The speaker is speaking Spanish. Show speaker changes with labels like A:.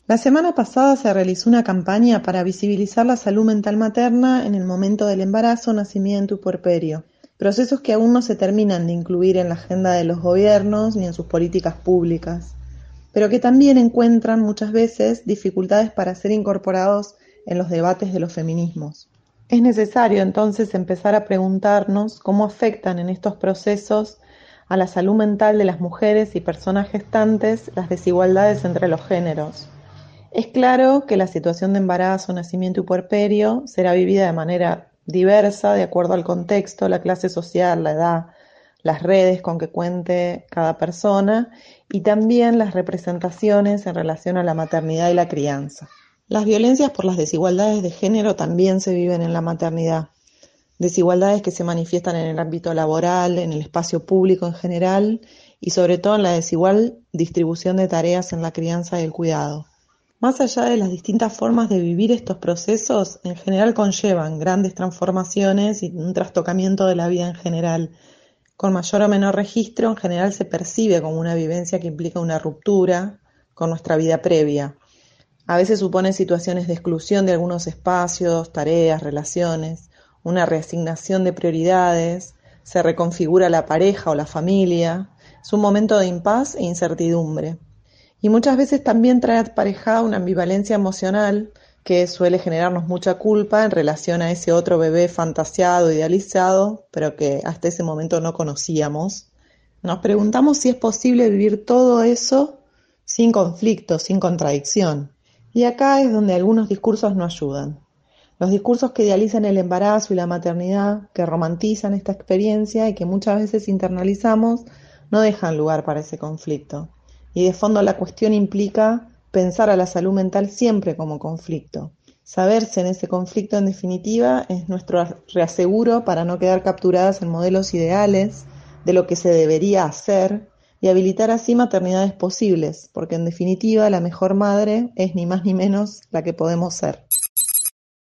A: La semana pasada se realizó una campaña para visibilizar la salud mental materna en el momento del embarazo, nacimiento y puerperio, procesos que aún no se terminan de incluir en la agenda de los gobiernos ni en sus políticas públicas, pero que también encuentran muchas veces dificultades para ser incorporados en los debates de los feminismos. Es necesario entonces empezar a preguntarnos cómo afectan en estos procesos a la salud mental de las mujeres y personas gestantes las desigualdades entre los géneros. Es claro que la situación de embarazo, nacimiento y puerperio será vivida de manera diversa de acuerdo al contexto, la clase social, la edad, las redes con que cuente cada persona y también las representaciones en relación a la maternidad y la crianza. Las violencias por las desigualdades de género también se viven en la maternidad. Desigualdades que se manifiestan en el ámbito laboral, en el espacio público en general y sobre todo en la desigual distribución de tareas en la crianza y el cuidado. Más allá de las distintas formas de vivir estos procesos, en general conllevan grandes transformaciones y un trastocamiento de la vida en general. Con mayor o menor registro, en general se percibe como una vivencia que implica una ruptura con nuestra vida previa. A veces supone situaciones de exclusión de algunos espacios, tareas, relaciones, una reasignación de prioridades, se reconfigura la pareja o la familia, es un momento de impas e incertidumbre. Y muchas veces también trae aparejada una ambivalencia emocional que suele generarnos mucha culpa en relación a ese otro bebé fantasiado, idealizado, pero que hasta ese momento no conocíamos. Nos preguntamos si es posible vivir todo eso sin conflicto, sin contradicción. Y acá es donde algunos discursos no ayudan. Los discursos que idealizan el embarazo y la maternidad, que romantizan esta experiencia y que muchas veces internalizamos, no dejan lugar para ese conflicto. Y de fondo la cuestión implica pensar a la salud mental siempre como conflicto. Saberse en ese conflicto, en definitiva, es nuestro reaseguro para no quedar capturadas en modelos ideales de lo que se debería hacer y habilitar así maternidades posibles, porque en definitiva la mejor madre es ni más ni menos la que podemos ser.